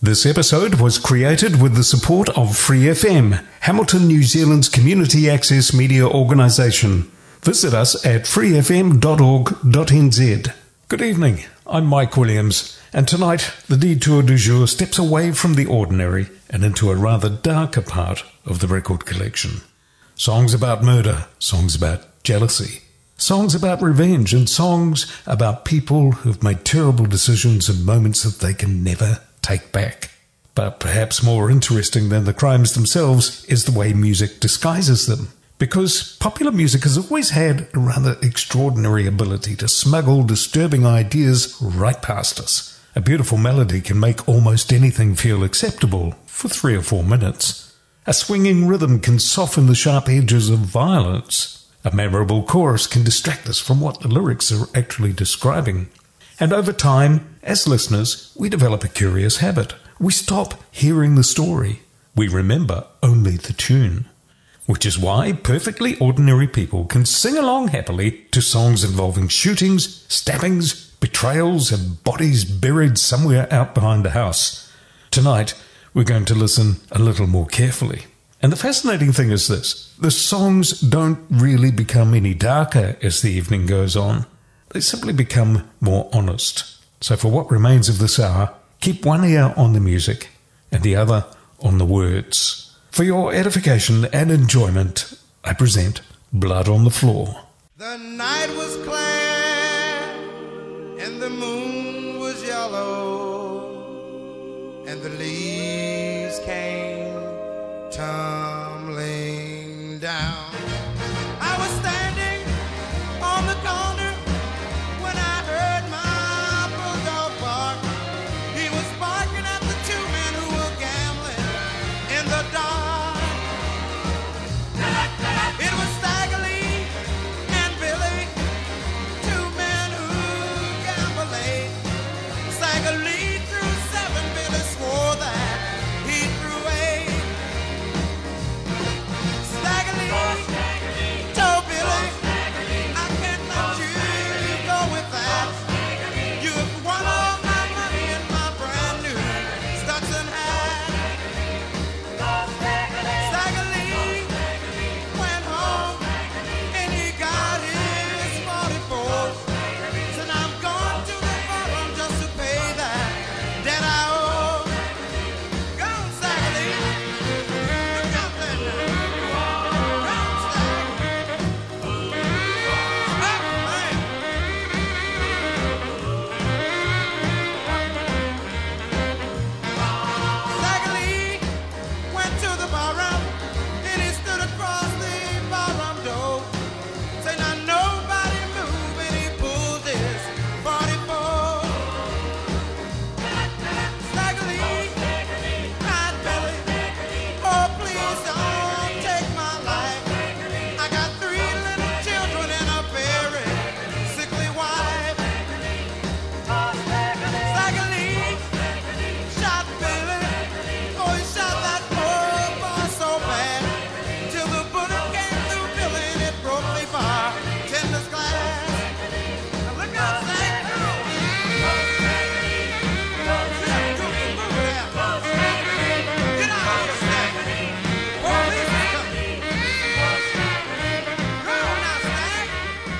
This episode was created with the support of Free FM, Hamilton, New Zealand's community access media organisation. Visit us at freefm.org.nz. Good evening, I'm Mike Williams, and tonight the Detour du Jour steps away from the ordinary and into a rather darker part of the record collection. Songs about murder, songs about jealousy, songs about revenge, and songs about people who've made terrible decisions and moments that they can never take back. But perhaps more interesting than the crimes themselves is the way music disguises them. Because popular music has always had a rather extraordinary ability to smuggle disturbing ideas right past us. A beautiful melody can make almost anything feel acceptable for 3 or 4 minutes. A swinging rhythm can soften the sharp edges of violence. A memorable chorus can distract us from what the lyrics are actually describing. And over time, as listeners, we develop a curious habit. We stop hearing the story. We remember only the tune. Which is why perfectly ordinary people can sing along happily to songs involving shootings, stabbings, betrayals, and bodies buried somewhere out behind a house. Tonight, we're going to listen a little more carefully. And the fascinating thing is this: the songs don't really become any darker as the evening goes on. They simply become more honest. So for what remains of this hour, keep one ear on the music and the other on the words. For your edification and enjoyment, I present Blood on the Floor. The night was clear and the moon was yellow and the leaves came tumbling down. I was standing on the corner when I heard my bulldog bark. He was barking at the 2 men who were gambling in the dark. It was Stagger Lee and Billy, 2 men who gambled late. Stagger Lee threw 7, Billy swore that he threw 8. Stagger Lee told Billy, I can't let you go with that. You've won all my money in my brand new Stetson hat. Stagger Lee went home and he got his 44. Said I'm going to the forum just to pay that debt I owe. Go on, Stagger Lee. Look out there now. Go on, Stagger. Oh, man. Stagger Lee went to the barroom and he stood across the barroom door. Said now nobody move, and he pulled his 44. Stagger Lee cried, Billy, oh please don't take my life. I got 3 little children and a very sickly wife. Stagger Lee shot Billy, oh he shot that poor boy so bad, till the bullet came through Billy and it broke the bartender's glass. Now look out, Stagger. Get out of here, Stagger. Police are coming. Go on now, Stagger.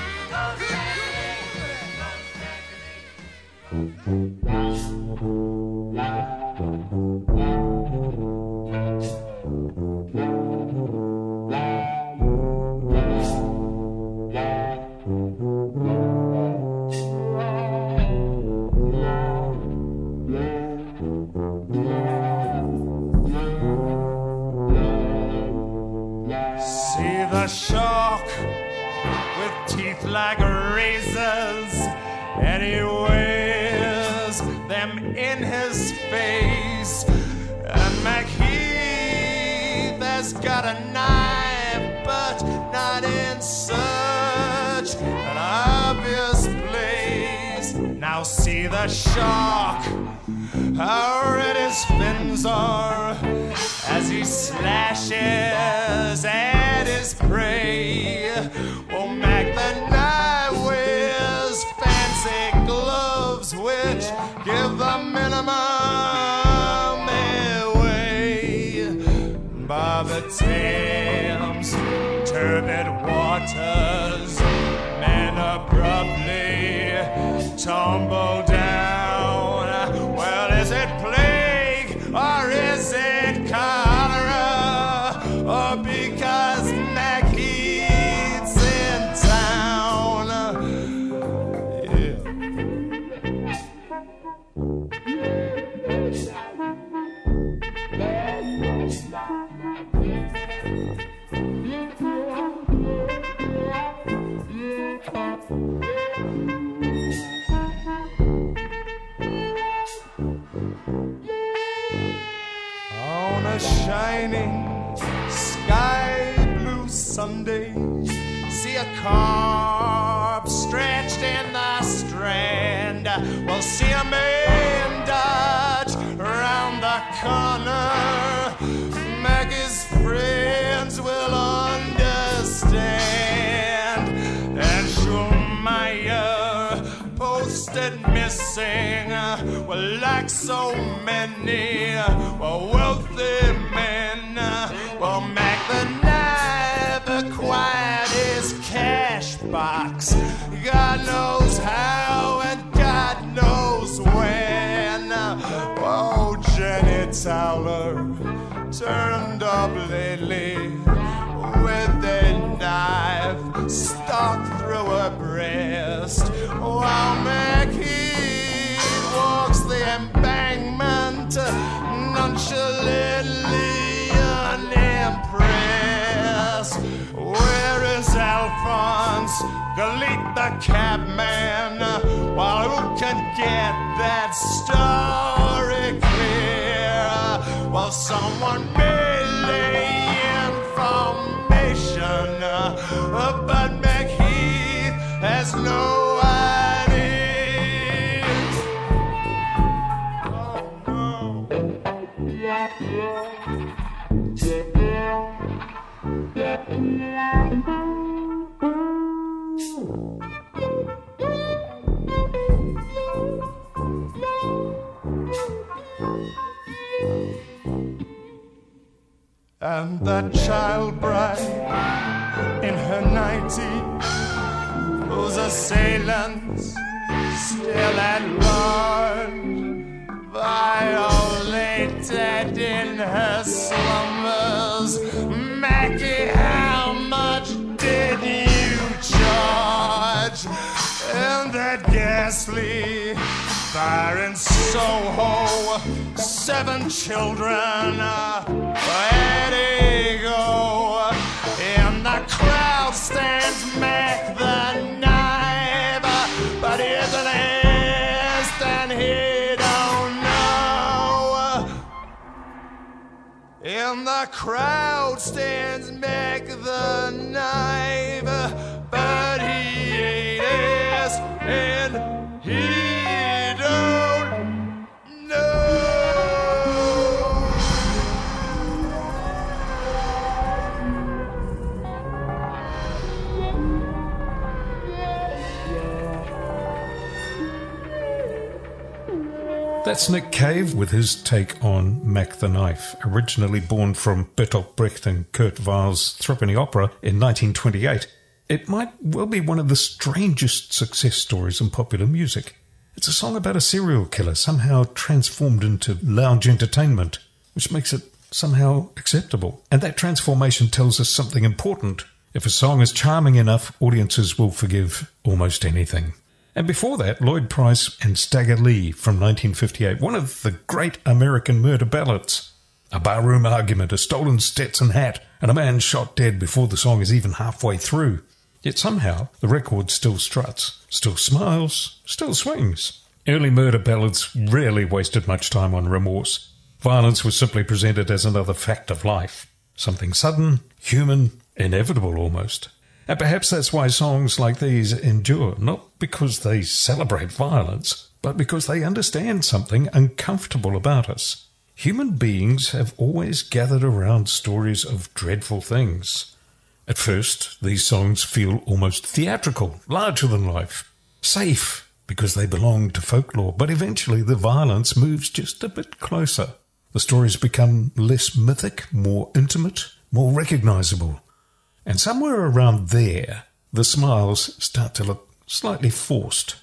See the shark with teeth like razors, and he wears them in his face. And McHeath has got a knife, but not in such an obvious place. Now see the shark, how red his fins are as he slashes at his prey. Oh, Mac the knife wears fancy gloves which give the minimum Thames, turbid waters, men abruptly tumble down. Well, is it plague or is it cholera, or because Macheath's in town? Yeah. On a shining sky blue Sunday, see a corpse stretched in the Strand. We'll see a man dodge round the corner. Maggie's friends will understand. And Schulmeyer posted missing, well, like so many wealthy men. Well, Mac the Knife acquired his cash box, God knows how and God knows when. Oh, Jenny Towler turned up lately with a knife stuck through her breast, while Macheath walks the embankment nonchalantly unimpressed. Where is Alphonse, Galit the cabman? While who can get that story clear? Well, someone may lay information, but Macheath has no idea. Oh, and that child bride in her 90s, whose assailants still at large, violated in her slumbers. Mackie, how much did you charge? And that ghastly fire in Soho, 7 children, where'd he go? In the crowd stands Mac the Knife, but he's an ass and he don't know. In the crowd stands Mac the Knife, but he ain't ass and he don't know. That's Nick Cave with his take on Mac the Knife, originally born from Bertolt Brecht and Kurt Weill's Threepenny Opera in 1928. It might well be one of the strangest success stories in popular music. It's a song about a serial killer somehow transformed into lounge entertainment, which makes it somehow acceptable. And that transformation tells us something important. If a song is charming enough, audiences will forgive almost anything. And before that, Lloyd Price and Stagger Lee from 1958, one of the great American murder ballads. A barroom argument, a stolen Stetson hat, and a man shot dead before the song is even halfway through. Yet somehow, the record still struts, still smiles, still swings. Early murder ballads rarely wasted much time on remorse. Violence was simply presented as another fact of life. Something sudden, human, inevitable almost. And perhaps that's why songs like these endure, not because they celebrate violence, but because they understand something uncomfortable about us. Human beings have always gathered around stories of dreadful things. At first, these songs feel almost theatrical, larger than life, safe, because they belong to folklore, but eventually the violence moves just a bit closer. The stories become less mythic, more intimate, more recognisable. And somewhere around there, the smiles start to look slightly forced.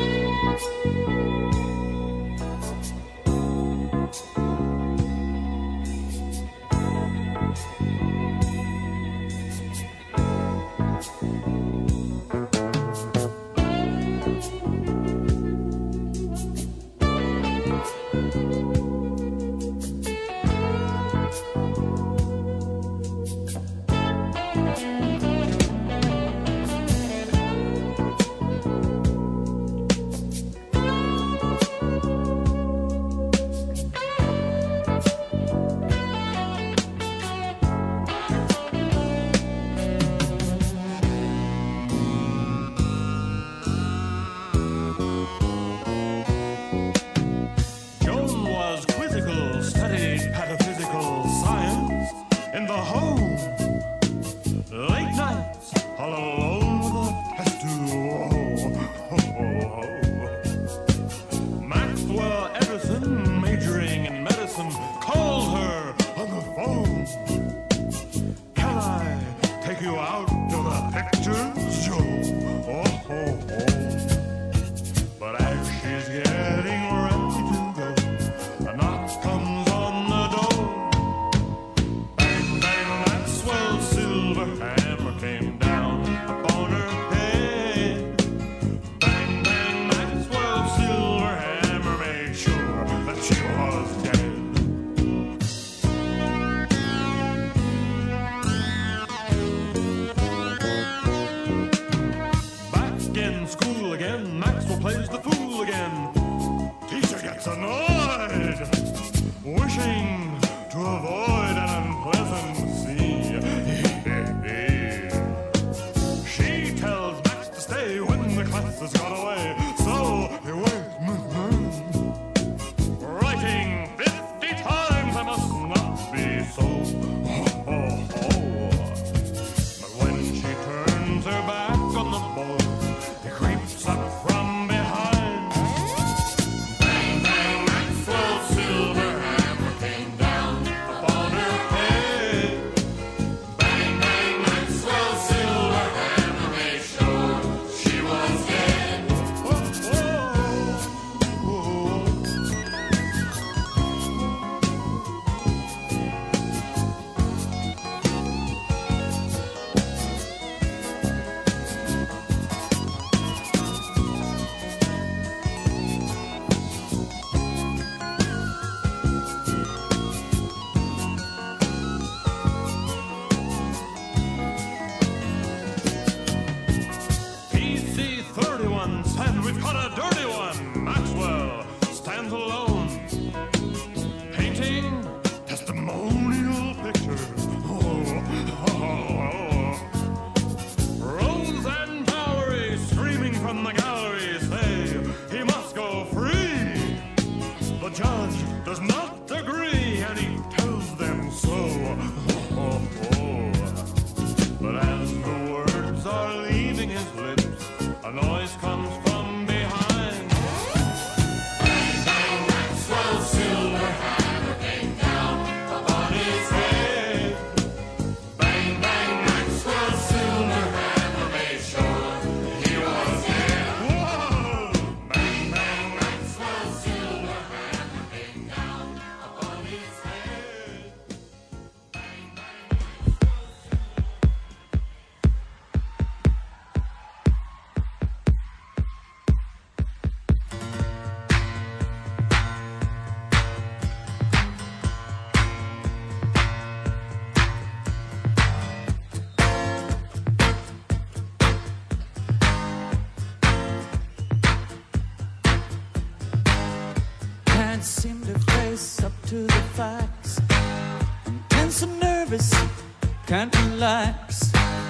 Can't relax,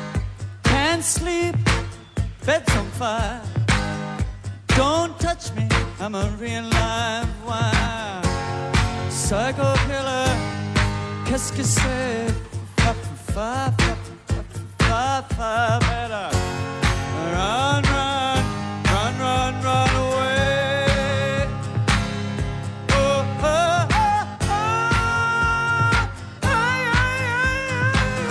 can't sleep, bed's on fire. Don't touch me, I'm a real live wire. Psycho killer, qu'est-ce que c'est? Better run, run, run, run, run away. Oh, oh, oh, oh, ay, ay, ay, ay.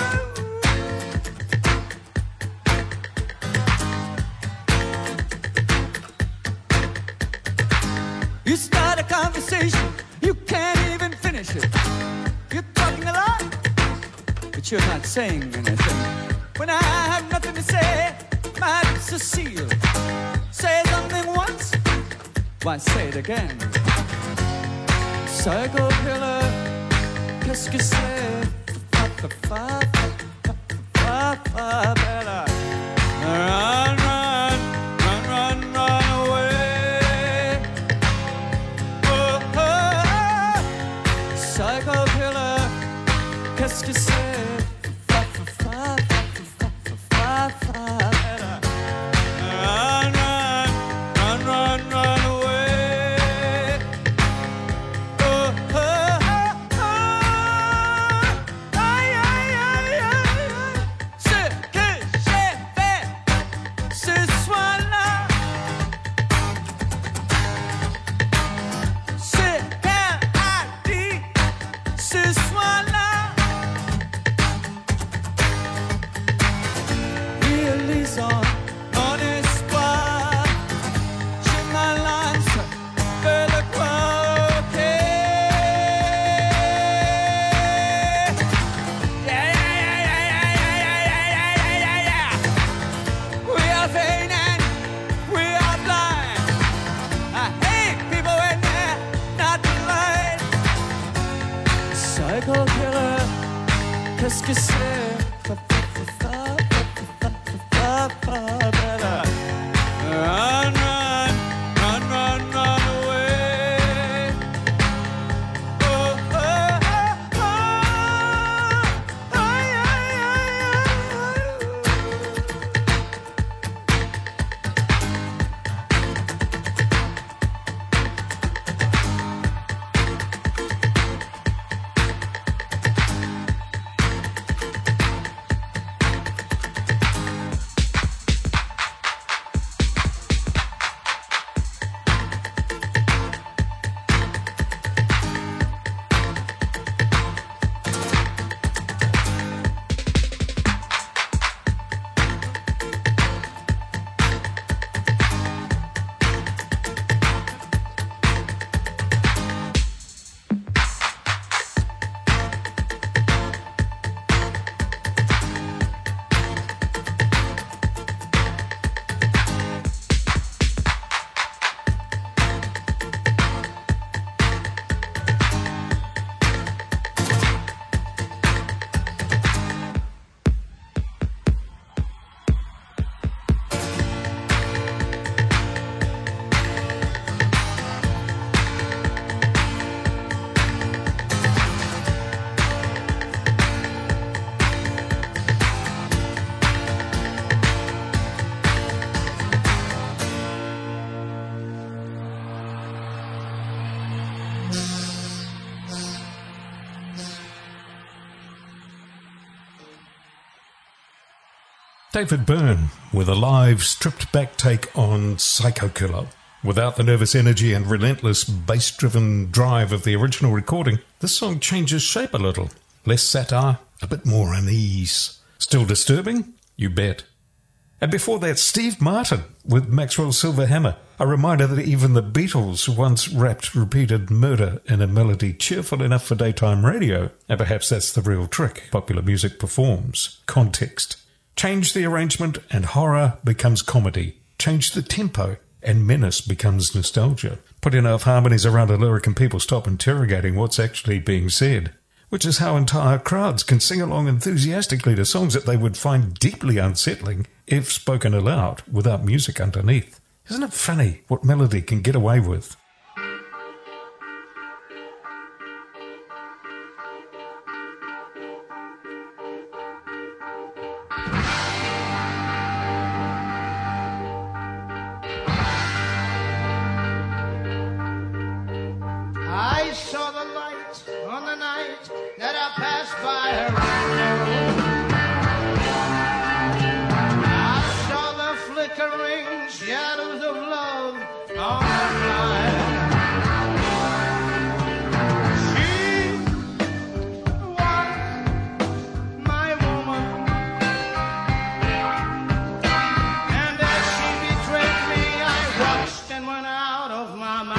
that you're not saying anything. When I have nothing to say, my lips are sealed. Say something once, why say it again? Psycho killer, qu'est-ce que c'est? Better run, run, run, run, run away. Oh, oh, oh. Psycho killer, qu'est-ce que c'est? David Byrne with a live, stripped-back take on Psycho Killer. Without the nervous energy and relentless bass-driven drive of the original recording, this song changes shape a little. Less satire, a bit more unease. Still disturbing? You bet. And before that, Steve Martin with Maxwell's Silver Hammer, a reminder that even the Beatles once rapped repeated murder in a melody cheerful enough for daytime radio. And perhaps that's the real trick popular music performs. Context. Change the arrangement and horror becomes comedy. Change the tempo and menace becomes nostalgia. Put enough harmonies around a lyric and people stop interrogating what's actually being said. Which is how entire crowds can sing along enthusiastically to songs that they would find deeply unsettling if spoken aloud without music underneath. Isn't it funny what melody can get away with? I saw the light on the night that I passed by her window. I saw the flickering shadows of love on her blind. She was my woman, and as she betrayed me, I watched and went out of my mind.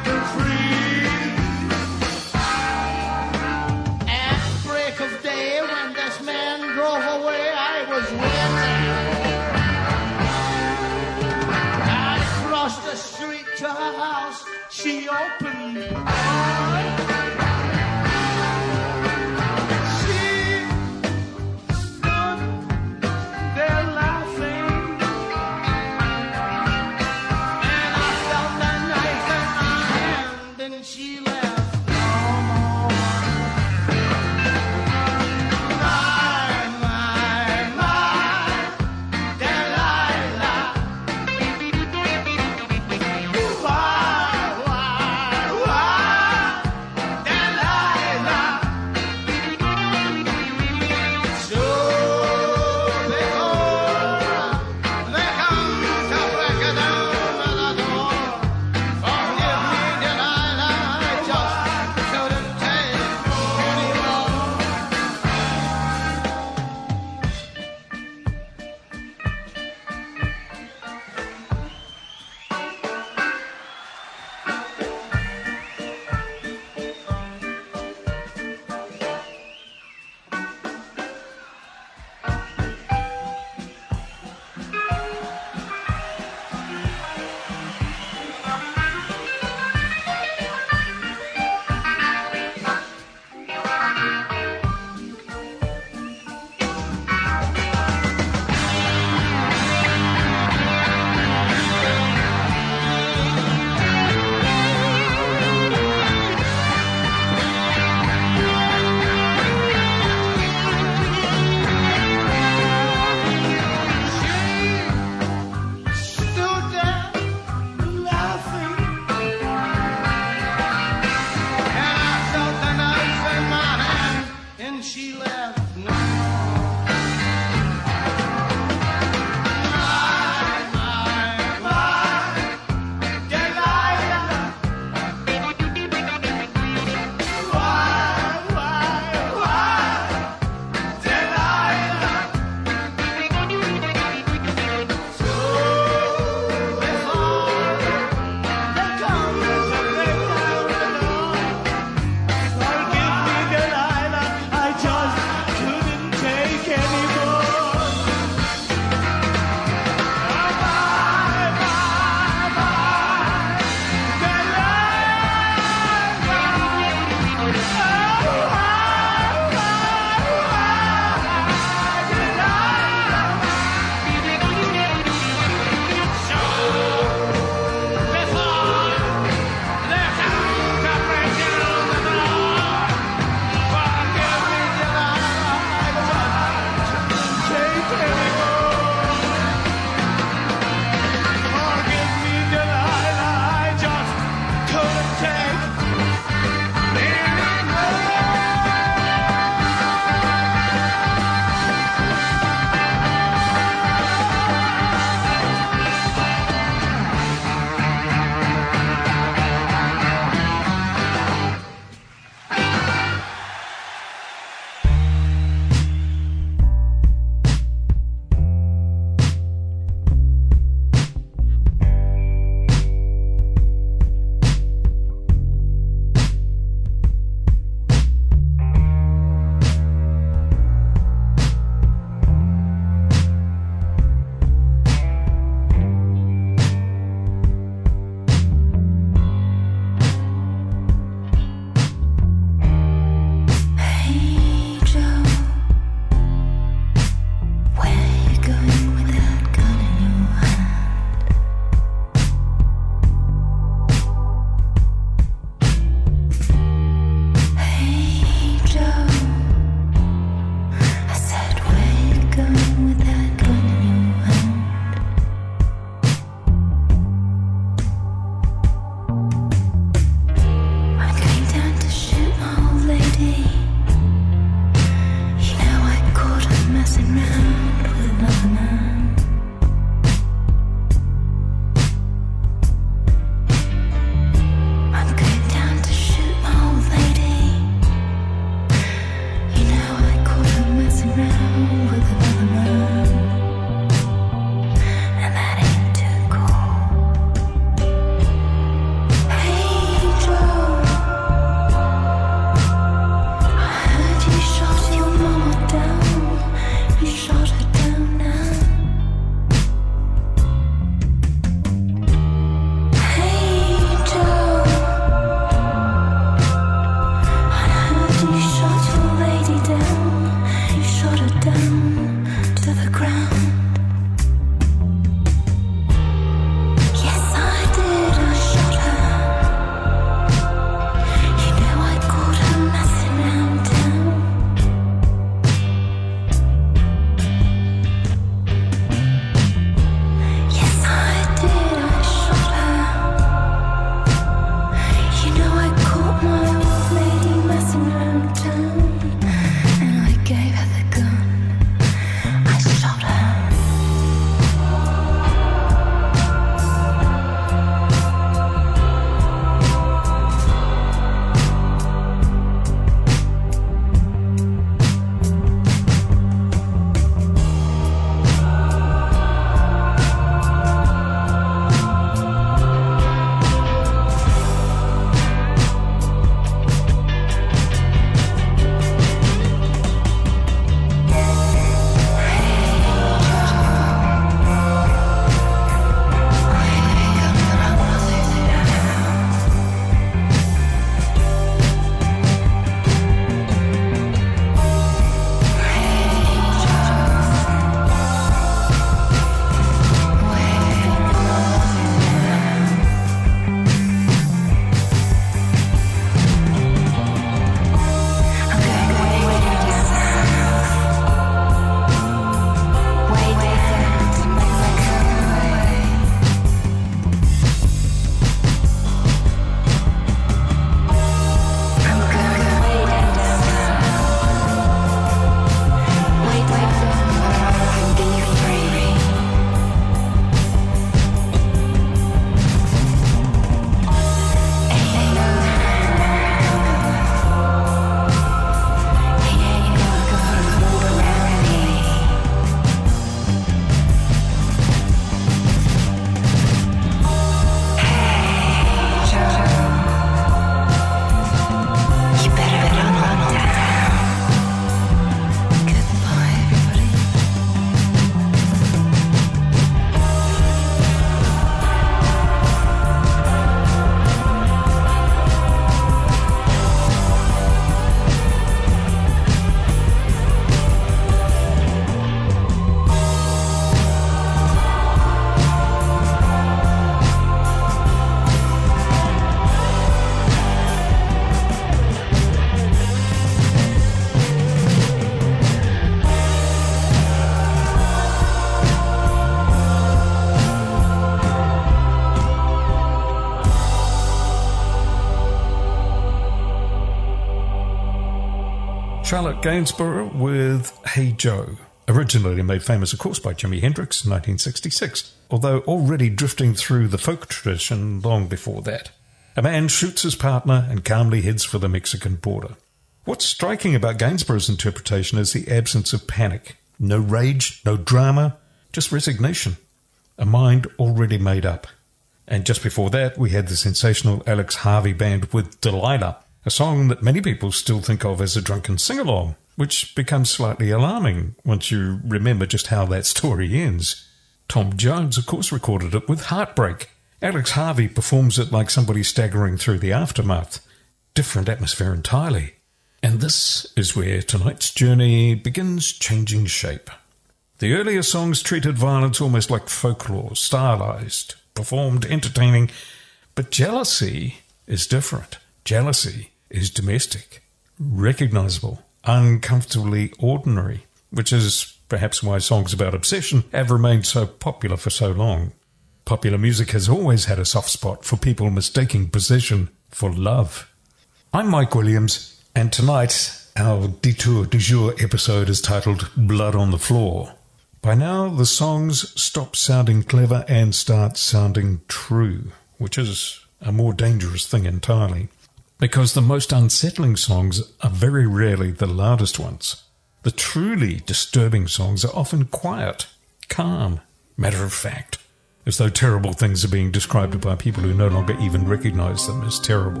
Charlotte Gainsborough with Hey Joe, originally made famous, of course, by Jimi Hendrix in 1966, although already drifting through the folk tradition long before that. A man shoots his partner and calmly heads for the Mexican border. What's striking about Gainsborough's interpretation is the absence of panic. No rage, no drama, just resignation. A mind already made up. And just before that, we had the sensational Alex Harvey Band with Delilah, a song that many people still think of as a drunken sing-along, which becomes slightly alarming once you remember just how that story ends. Tom Jones, of course, recorded it with Heartbreak. Alex Harvey performs it like somebody staggering through the aftermath. Different atmosphere entirely. And this is where tonight's journey begins changing shape. The earlier songs treated violence almost like folklore, stylized, performed, entertaining. But Jealousy is different. Jealousy is domestic, recognizable, uncomfortably ordinary, which is perhaps why songs about obsession have remained so popular for so long. Popular music has always had a soft spot for people mistaking possession for love. I'm Mike Williams, and tonight our Detour du Jour episode is titled Blood on the Floor. By now, the songs stop sounding clever and start sounding true, which is a more dangerous thing entirely. Because the most unsettling songs are very rarely the loudest ones. The truly disturbing songs are often quiet, calm, matter of fact, as though terrible things are being described by people who no longer even recognize them as terrible.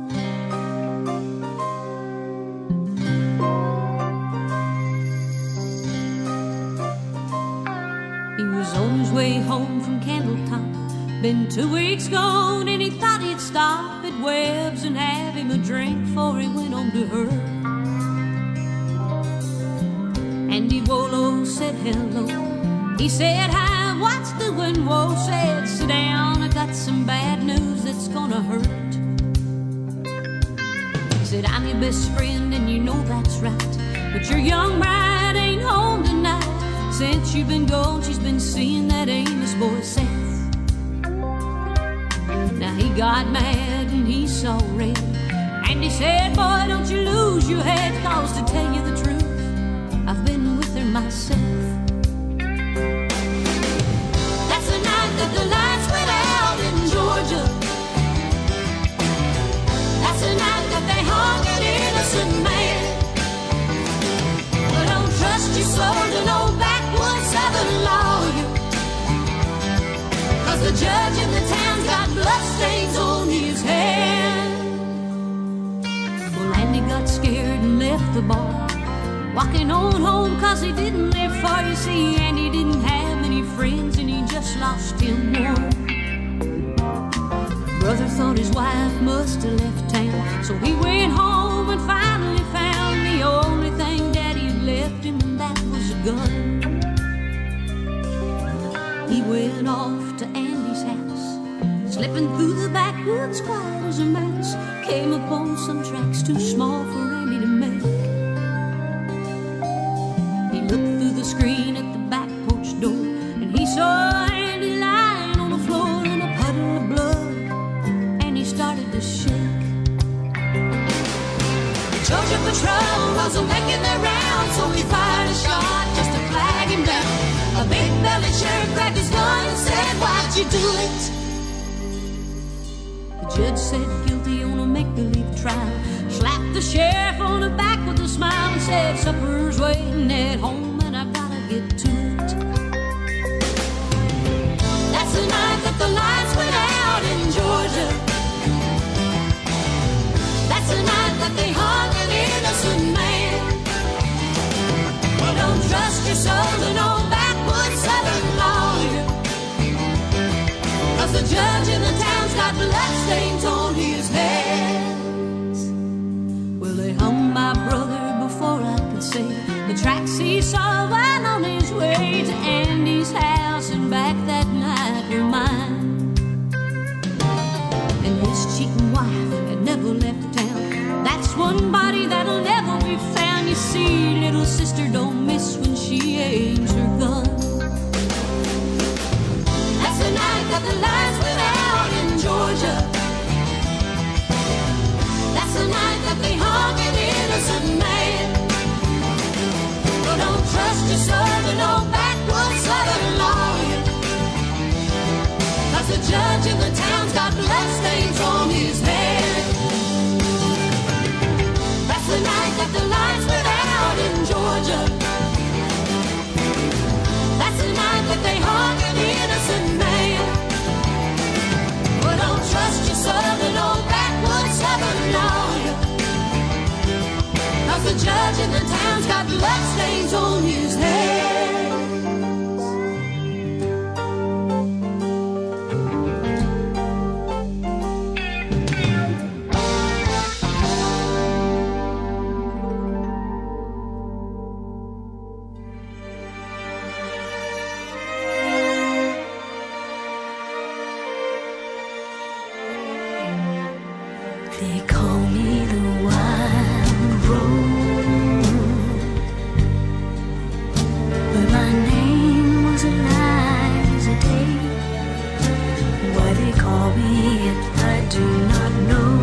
He was on his way home from Candletop. Been 2 weeks gone and he thought he'd stop at Webb's and have him a drink before he went on to her. Andy Wolo said hello. He said hi, what's doing? Whoa said sit down, I got some bad news that's gonna hurt. He said I'm your best friend and you know that's right, but your young bride ain't home tonight. Since you've been gone she's been seeing that Amos boy Seth. Now he got mad and he saw red, and he said, boy, don't you lose your head, cause to tell you the truth, I've been with her myself. That's the night that the lights went out in Georgia. That's the night that they hung an innocent man. But don't trust your soul to no backwoods southern lawyer, cause the judge in the town's got bloodstains on his hand. Well, Andy got scared and left the bar, walking on home cause he didn't live far. You see, Andy didn't have many friends and he just lost him one. Brother thought his wife must have left town, so he went home and finally found the only thing Daddy had left him, and that was a gun. He went off to Andy's house, slipping through the backwoods quiet as a mouse. Came upon some tracks too small for Andy to make. He looked through the screen at the back porch door, and he saw Andy lying on the floor in a puddle of blood, and he started to shake. The Georgia Patrol wasn't making their rounds, so he fired a shot just to flag him down. A big-bellied sheriff grabbed his gun and said, why'd you do it? The judge said guilty on a make-believe trial, slapped the sheriff on the back with a smile and said, supper's waiting at home and I gotta get to it. That's the night that the lights went out in Georgia. That's the night that they hung an innocent man. Well, don't trust your soul to no backwoods southern lawyer, cause the judge in the town's got bloodstains on his hands. Well, they hung my brother before I could say the tracks he saw while on his way to Andy's house, and back that night were mine. And his cheating wife had never left town. That's one body that'll never be found. You see, little sister don't miss when she aims her gun. That's the night that the lights went out in Georgia. That's the night that they hung an innocent man. 'cause the judge in the town's got bloodstains on his hands. They call me the wild rose, but my name was Eliza Day. Why they call me it, I do not know,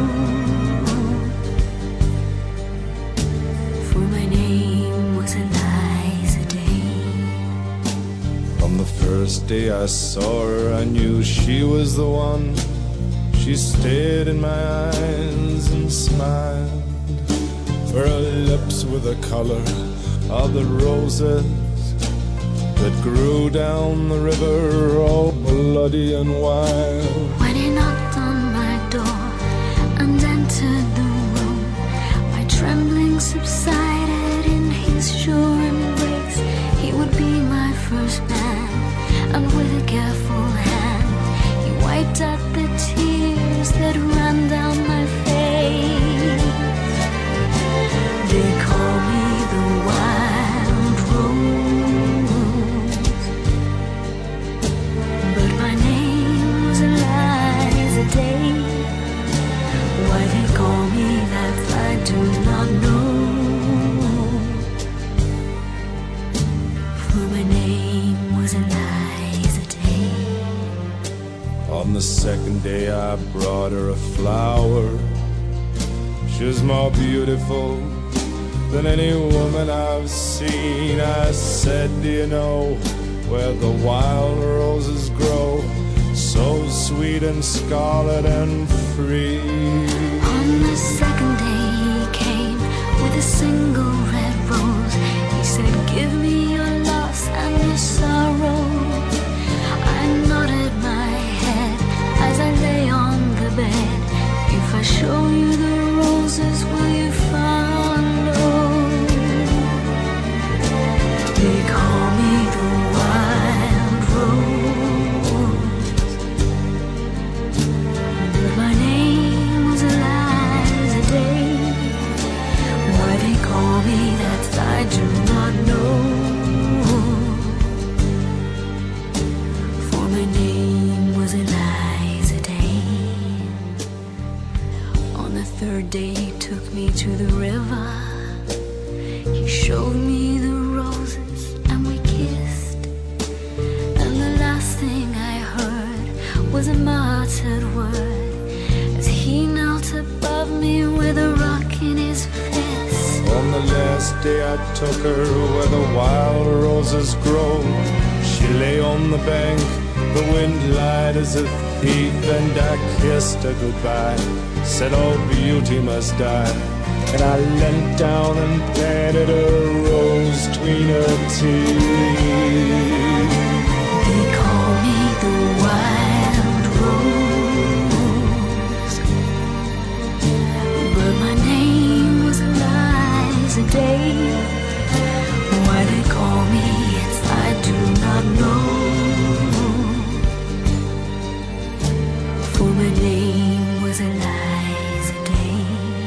for my name was Eliza Day. On the first day I saw her, I knew she was the one. She stared in my eyes and smiled. Her lips were the color of the roses that grew down the river, all bloody and wild. When he knocked on my door and entered the room, my trembling subsided in his sure embrace. He would be my first man, and with a careful hand he wiped out the tears that ran down my face. They call me the wild rose, but my name was Eliza Day. Why they call me that I do not know, for my name was Eliza Day. On the second day I brought her a flower. She was more beautiful than any woman I've seen. I said, do you know where the wild roses grow, so sweet and scarlet and free? On the second day he came with a single red rose. He said, give me your loss and your sorrow. I nodded my head as I lay on the bed. If I show you the roses, will you follow? They call me the wild rose, but my name was Eliza Day. Why they call me that I do not know, for my name was Eliza Day. On the third day he took me to the river. He showed me the roses and we kissed, and the last thing I heard was a muttered word as he knelt above me with a rock in his fist. On the last day I took her where the wild roses grow. She lay on the bank, the wind lied as a thief, and I kissed her goodbye, said all beauty must die. And I leant down and planted a rose between her teeth. They call me the wild rose, but my name was Eliza Day. Why they call me it, I do not know, for my name was Eliza Day.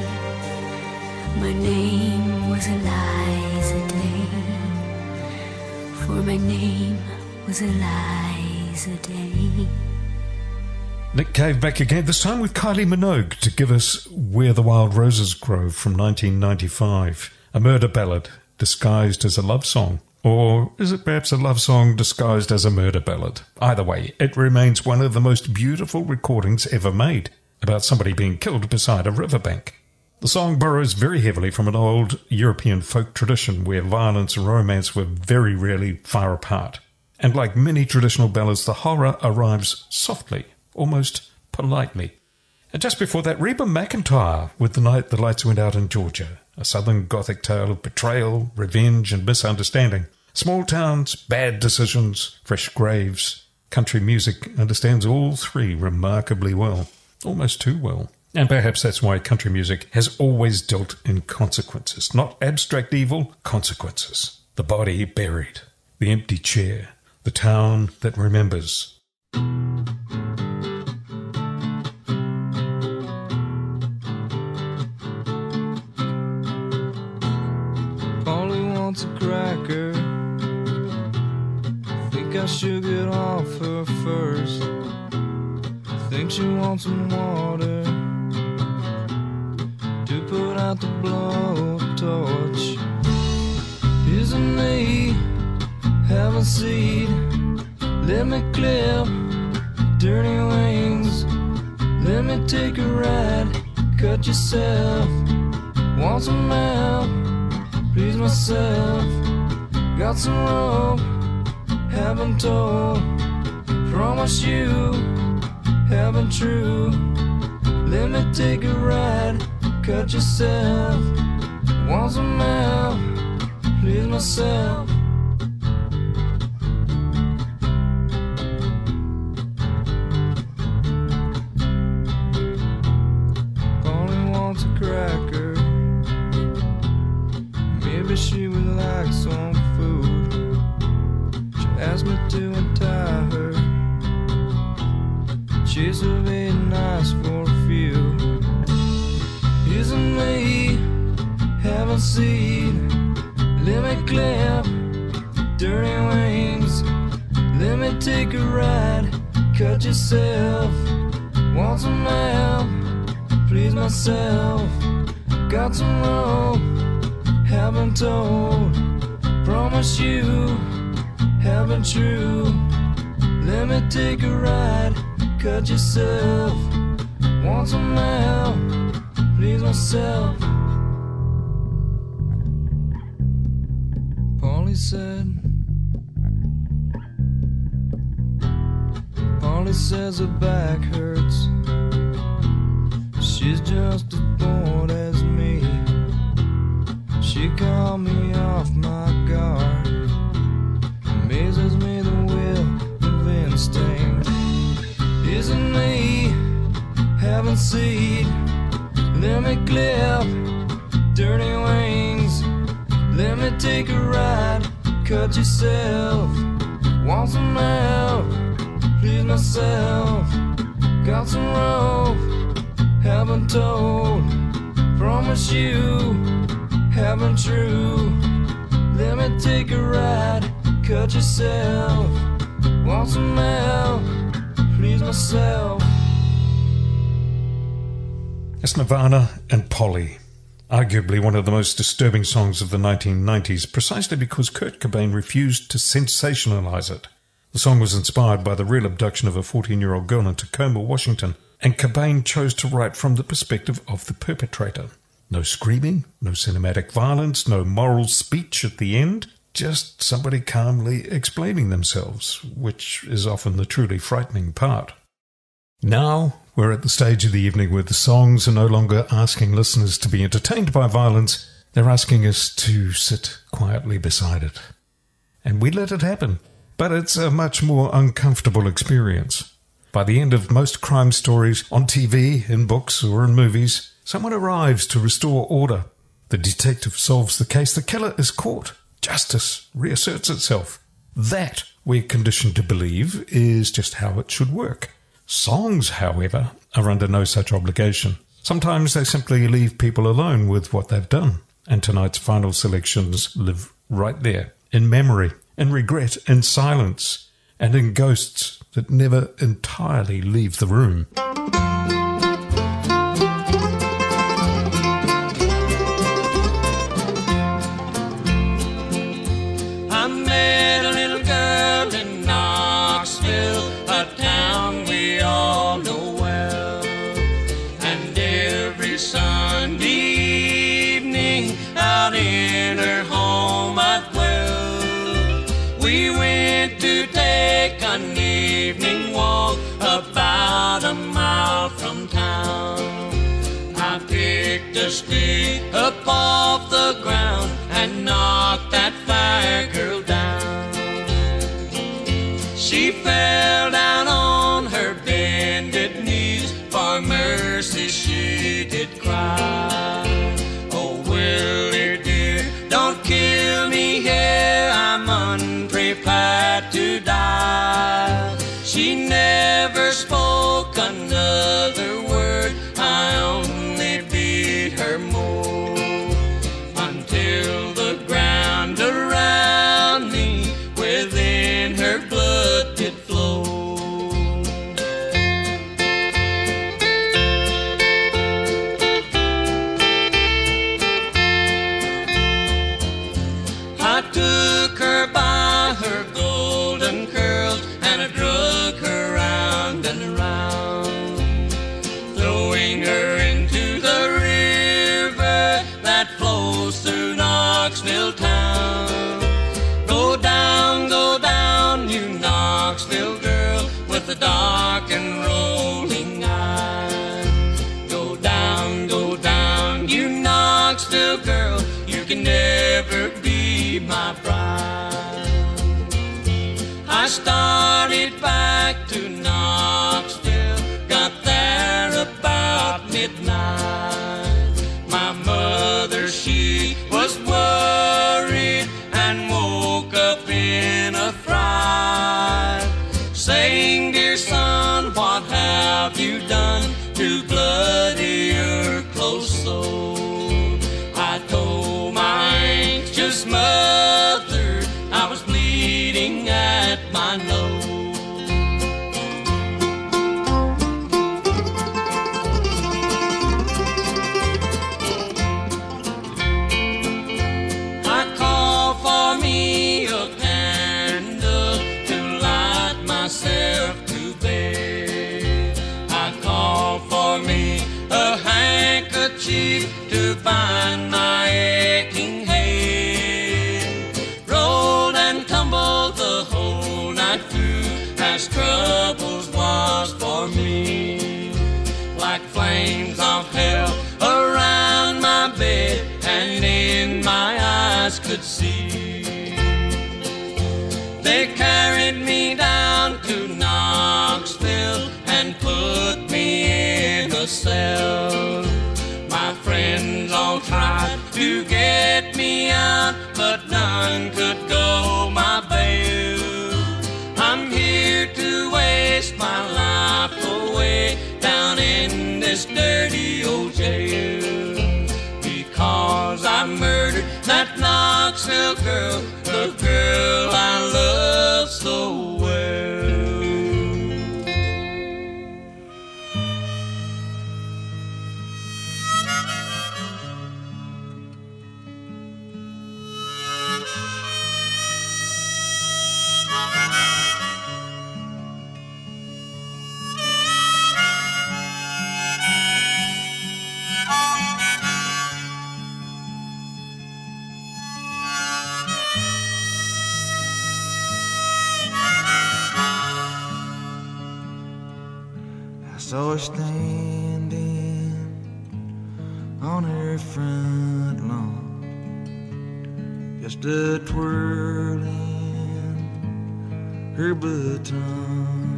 My name was Eliza Day, for my name was Eliza Day. Nick Cave back again, this time with Kylie Minogue to give us Where the Wild Roses Grow from 1995. A murder ballad disguised as a love song. Or is it perhaps a love song disguised as a murder ballad? Either way, it remains one of the most beautiful recordings ever made about somebody being killed beside a riverbank. The song borrows very heavily from an old European folk tradition where violence and romance were very rarely far apart. And like many traditional ballads, the horror arrives softly, almost politely. And just before that, Reba McEntire with The Night the Lights Went Out in Georgia, a southern gothic tale of betrayal, revenge and misunderstanding. Small towns, bad decisions, fresh graves. Country music understands all three remarkably well, almost too well. And perhaps that's why country music has always dealt in consequences. Not abstract evil, consequences. The body buried, the empty chair, the town that remembers. Polly wants a cracker. Think I should get off her first. Think she wants some water to put out the blowtorch. Here's a knee, have a seat. Let me clip dirty wings. Let me take a ride, cut yourself. Want some help, please myself. Got some rope, haven't told. Promise you, haven't true. Let me take a ride, cut yourself. Want some help, please myself. Polly wants a cracker. Maybe she would like some food. She asked me to untie her. She's very nice for a few. Here's a me, have a seat. Let me clip dirty wings. Let me take a ride, cut yourself. Want some help, please myself. Got some rope, haven't told. Promise you, haven't true. Let me take a ride, cut yourself. Want some help, please myself. Polly says her back hurts. She's just as bored as me. She called me off my guard. Amazes me the will of instinct. Isn't me, haven't seen. Let me clip dirty wings. Let me take a ride, cut yourself. Want some help, please myself. Got some rope, haven't told. Promise you, haven't true. Let me take a ride, cut yourself. Want some help, please myself. That's Nirvana and Polly. Arguably one of the most disturbing songs of the 1990s, precisely because Kurt Cobain refused to sensationalize it. The song was inspired by the real abduction of a 14-year-old girl in Tacoma, Washington, and Cobain chose to write from the perspective of the perpetrator. No screaming, no cinematic violence, no moral speech at the end, just somebody calmly explaining themselves, which is often the truly frightening part. Now we're at the stage of the evening where the songs are no longer asking listeners to be entertained by violence, they're asking us to sit quietly beside it. And we let it happen, but it's a much more uncomfortable experience. By the end of most crime stories, on TV, in books or in movies, someone arrives to restore order. The detective solves the case, the killer is caught. Justice reasserts itself. That, we're conditioned to believe, is just how it should work. Songs, however, are under no such obligation. Sometimes they simply leave people alone with what they've done. And tonight's final selections live right there, in memory, in regret, in silence, and in ghosts that never entirely leave the room. I met a little girl in Knoxville, a town we all know well. And every Sunday evening, out in her home I'd dwell. We went to take an evening walk about a mile from town. I picked a stick up off the ground and knocked that fire girl down. She fell down on her bended knees, for mercy she can never be my bride. I started back to Knoxville, got there about midnight. My mother, she was worried and woke up in a fright, saying, "Dear son, what have you done to bloody your close soul?" I told my anxious mother I was bleeding at my nose. I called for me a candle to light myself to bed. I called for me a handkerchief to bind my aching head. Rolled and tumbled the whole night through as troubles was for me. Like flames of hell around my bed and in my eyes could see. They carried me down to Knoxville and put me in a cell. My friends all tried to get me out, but none could go my bail. I'm here to waste my life away down in this dirty old jail, because I murdered that Knoxville girl, the girl I love so well. I saw her standing on her front lawn, just a twirling her baton.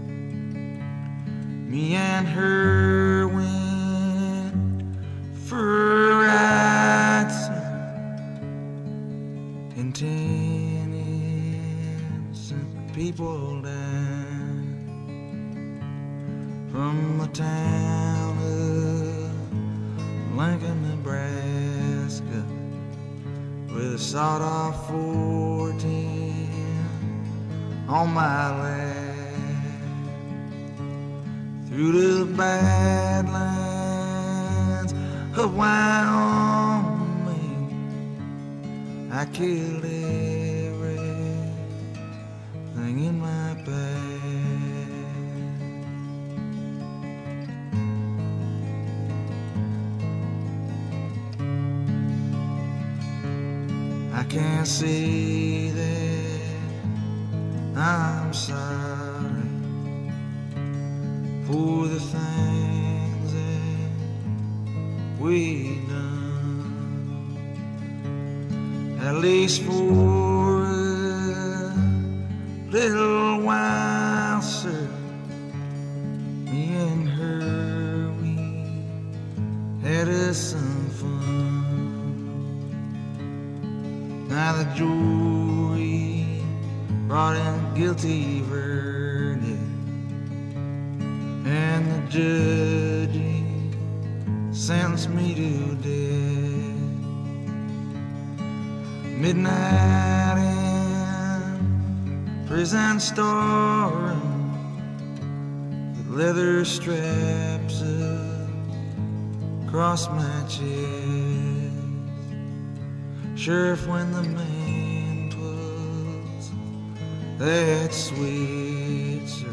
Me and her went for a ride and 10 innocent people died from the town of Lincoln, Nebraska, with a sawed-off 410 on my lap, through the badlands of Wyoming. I killed everything in my path. I can't say that I'm sorry for the things that we done, at least for a little while, sir. Me and her, we had us some fun. Now the jury brought in a guilty verdict, and the judge sentenced me to death. Midnight in prison storeroom, with leather straps across my chest. Sheriff, when the man 'twas that Switzer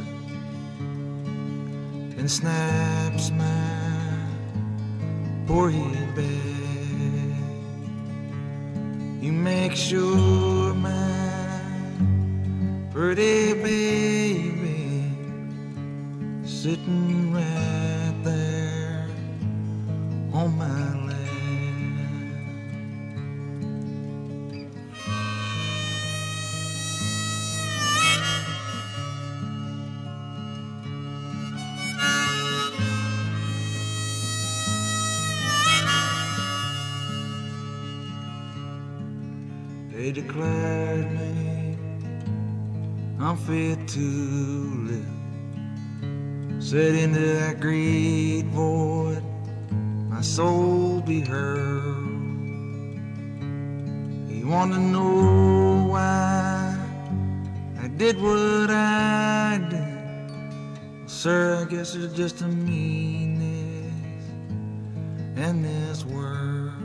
and snaps my poor head back, you make sure my pretty baby sitting right there on my lap. They declared me unfit to live. Said into that great void my soul be hurled. He wanted to know why I did what I did. Sir, I guess there's just a meanness in this world.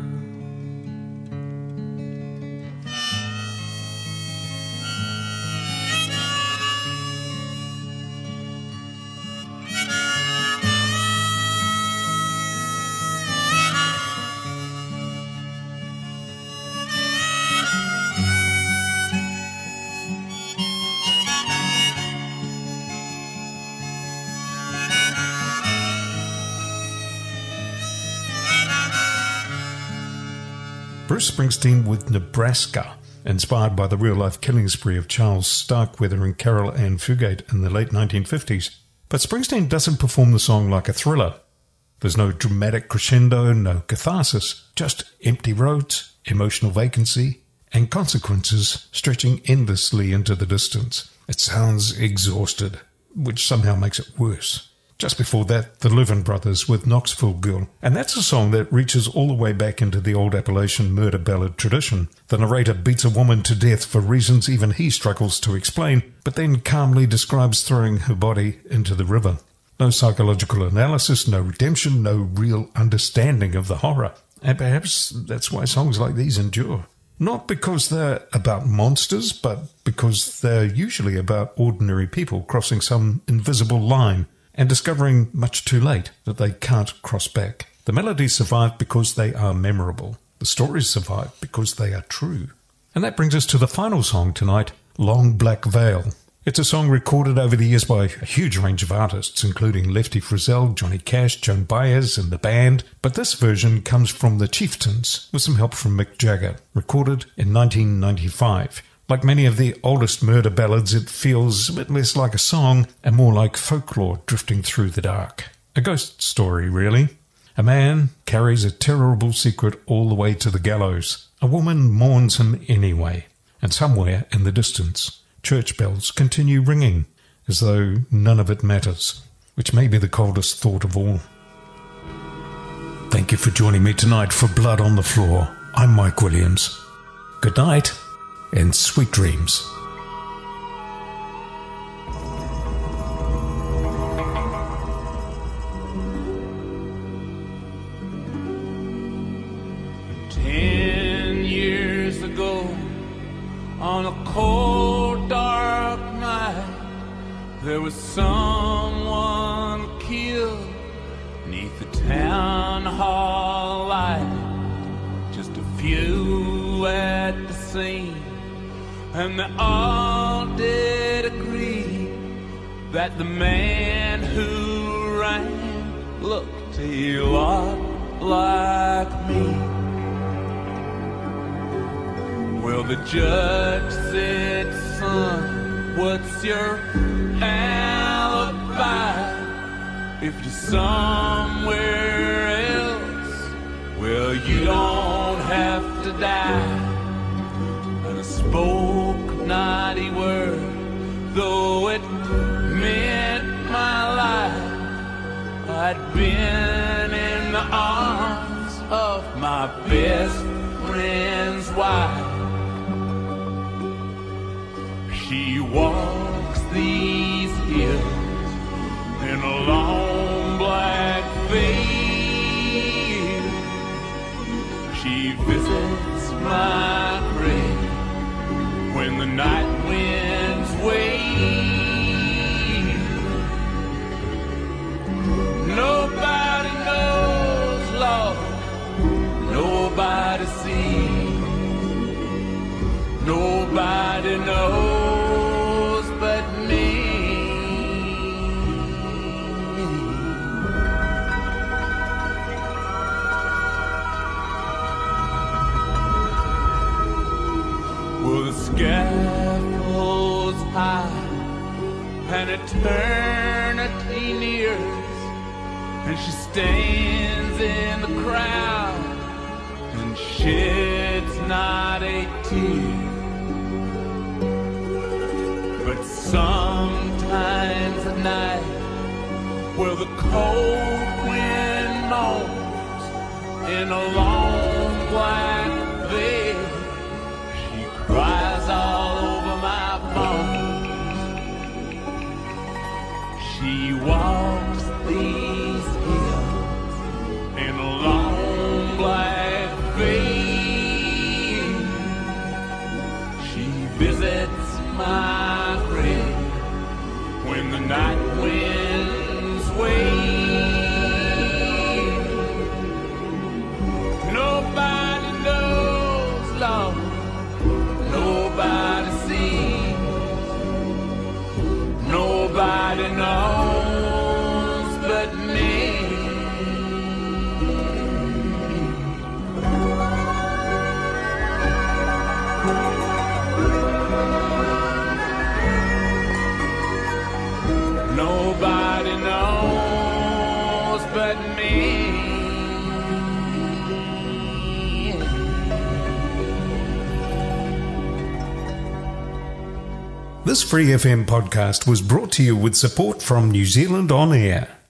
Bruce Springsteen with Nebraska, inspired by the real-life killing spree of Charles Starkweather and Carol Ann Fugate in the late 1950s. But Springsteen doesn't perform the song like a thriller. There's no dramatic crescendo, no catharsis, just empty roads, emotional vacancy, and consequences stretching endlessly into the distance. It sounds exhausted, which somehow makes it worse. Just before that, the Leuven Brothers with Knoxville Girl, and that's a song that reaches all the way back into the old Appalachian murder ballad tradition. The narrator beats a woman to death for reasons even he struggles to explain, but then calmly describes throwing her body into the river. No psychological analysis, no redemption, no real understanding of the horror. And perhaps that's why songs like these endure. Not because they're about monsters, but because they're usually about ordinary people crossing some invisible line and discovering much too late that they can't cross back. The melodies survive because they are memorable. The stories survive because they are true. And that brings us to the final song tonight, Long Black Veil. It's a song recorded over the years by a huge range of artists, including Lefty Frizzell, Johnny Cash, Joan Baez and the band, but this version comes from the Chieftains with some help from Mick Jagger, recorded in 1995. Like many of the oldest murder ballads, it feels a bit less like a song and more like folklore drifting through the dark. A ghost story, really. A man carries a terrible secret all the way to the gallows. A woman mourns him anyway. And somewhere in the distance, church bells continue ringing, as though none of it matters, which may be the coldest thought of all. Thank you for joining me tonight for Blood on the Floor. I'm Mike Williams. Good night. And sweet dreams. Years ago, on a cold, dark night, there was someone killed neath the town hall light. Just a few at the scene, and they all did agree that the man who ran looked a lot like me. Well, the judge said, son, what's your alibi? If you're somewhere else, well, you don't have to die. And I spoke not a word, though it meant my life. I'd been in the arms of my best friend's wife. She walks these hills in a long black veil. She visits my grave when the night winds wail. Nobody knows, Lord, nobody sees, nobody knows but me. Well, the scaffold's high and eternity nears, and she stands in the crowd and sheds not a night too. But sometimes at night, where the cold wind moans in a long black veil, she cries all over my bones. She walks these hills in a long black veil. She visits my grave when the night winds wave. Nobody knows, Lord, nobody sees, nobody knows but me. Nobody knows but me. This Free FM podcast was brought to you with support from New Zealand On Air.